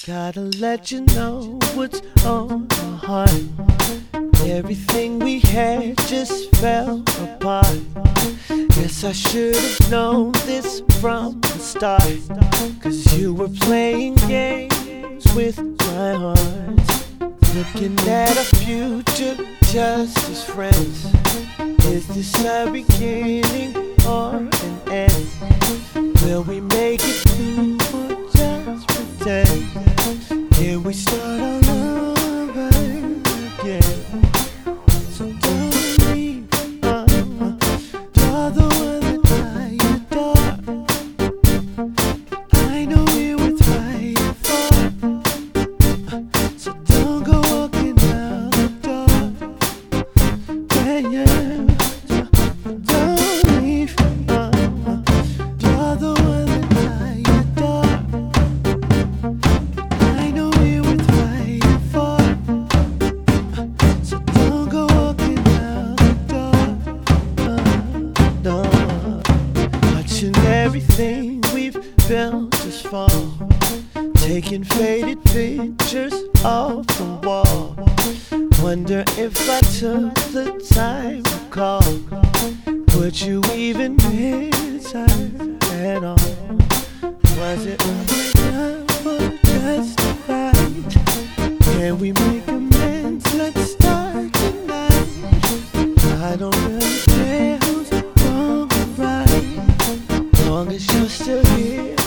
Gotta let you know what's on my heart. Everything we had just fell apart. Guess I should've known this from the start, 'cause you were playing games with my heart. Looking at a future just as friends. Is this a beginning or an end? Will we make it through or just pretend? Can we start all over again? So don't leave, you're the one that I adore. I know we were fighting for, so don't go walking out the door. Yeah. Don't leave, you're the one that I adore. I know we were fighting for, so don't go walking out the door. Watching everything we've built just fall, taking faded pictures off the wall. Wonder if I took the time to call, would you even miss her at all? Was it enough or just right? Can we make amends? Let's start tonight. I don't really care who's wrong or right, long as you're still here